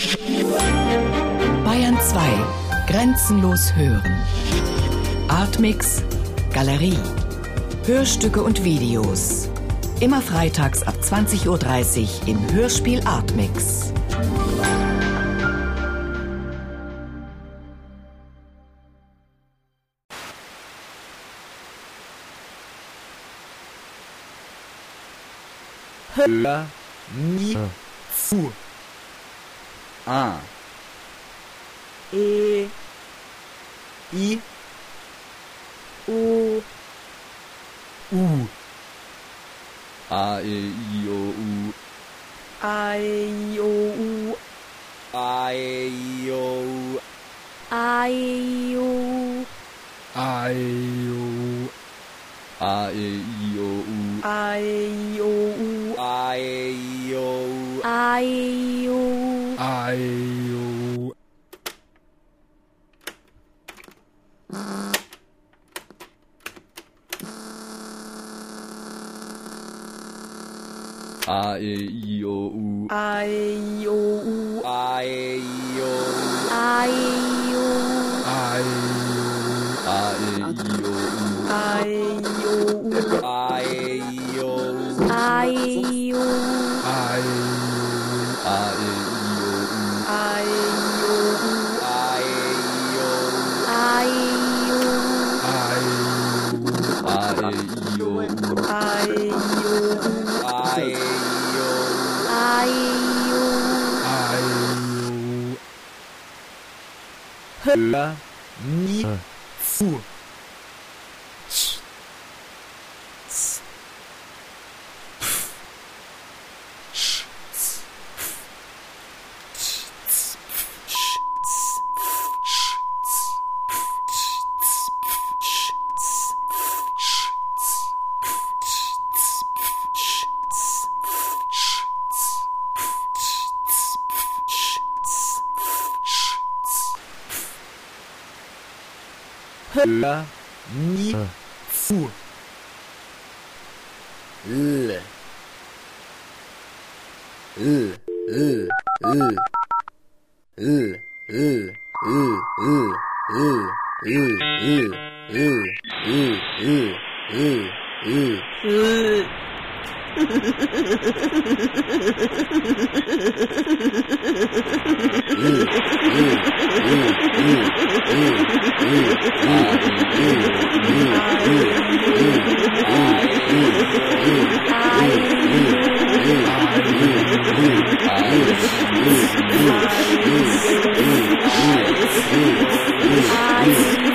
Bayern 2. Grenzenlos hören. Artmix Galerie. Hörstücke und Videos. Immer freitags ab 20:30 Uhr im Hörspiel Artmix. Hör nie zu. A. E. I. U. U. A, E, I, O, U. A, E, I, O, U. A, E, I, O, U. A, E, I, O, U. A, E, I, O, U. A, E, I, O, U. A, E, I, O, U. A, E, I, O, U. A, E, I, O, U. A, E, I, O, U. A, E, I, O, U. A, E, I, O, U. A, E, I, O, U. A, E, I, O, U. A, E, I, O, U. A, E, I, O, U. A, E, I, O, U. A, E, I, O, U. A, E, Hör nie zu. Hör nie zu. L. L. L. L. L. L. L. L. L. L. L. L. L. L. L. I